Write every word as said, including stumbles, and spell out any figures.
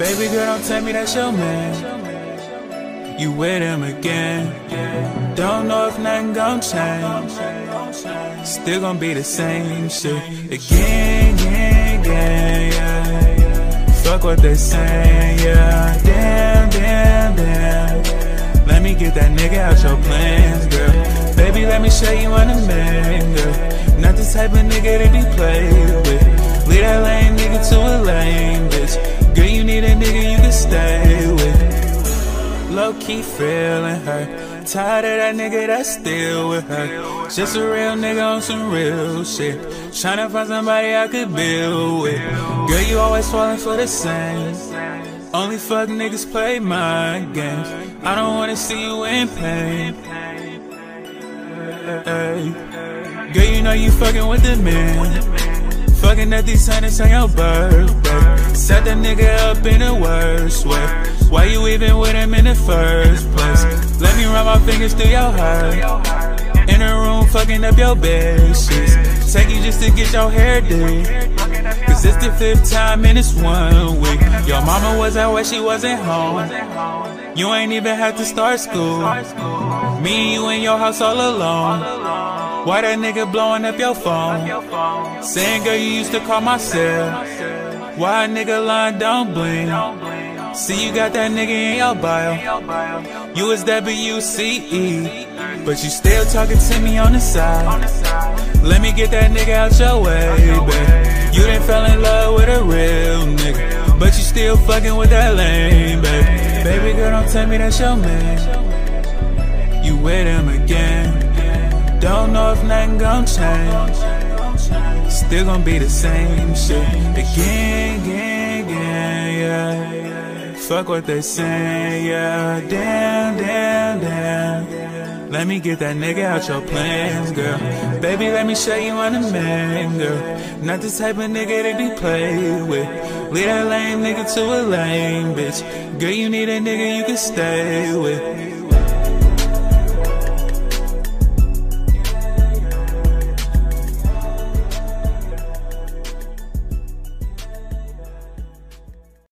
Baby girl, don't tell me that's your man. You with him again. Don't know if nothing gon' change. Still gon' be the same shit again, again, again, yeah. Fuck what they saying, yeah. Damn, damn, damn. Let me get that nigga out your plans, girl. Baby, let me show you I'm the man, girl. Not the type of nigga to be played with. Leave that lame nigga to a lame bitch. Girl, you need a nigga you can stay with. Low-key feeling her. Tired of that nigga that's still with her. Just a real nigga on some real shit. Tryna find somebody I could build with. Girl, you always falling for the same. Only fuck niggas play my games. I don't wanna see you in pain. Hey. Girl, you know you fucking with the man. Fucking at these hundreds on your birthday. Set the nigga up in the worst way. Why you even with him in the first place? Let me run my fingers through your hair. In the room fucking up your bed sheets. Take you just to get your hair did. Cause it's the fifth time in this one week. Your mama was out where she wasn't home. You ain't even had to start school. Me and you in your house all alone. Why that nigga blowing up your phone? Saying girl you used to call my cell. Why a nigga line don't bling? See you got that nigga in your bio. You was W C E, but you still talking to me on the side. Let me get that nigga out your way, babe. You done fell in love with a real nigga, but you still fucking with that lame, babe. Baby girl, don't tell me that's your man. You with him again. Don't know if nothing gon' change. Still gon' be the same shit again, again, again, yeah. Fuck what they saying, yeah. Damn, damn, damn. Let me get that nigga out your plans, girl. Baby, let me show you I'm the man, girl. Not the type of nigga to be played with. Leave that lame nigga to a lame bitch. Girl, you need a nigga you can stay with.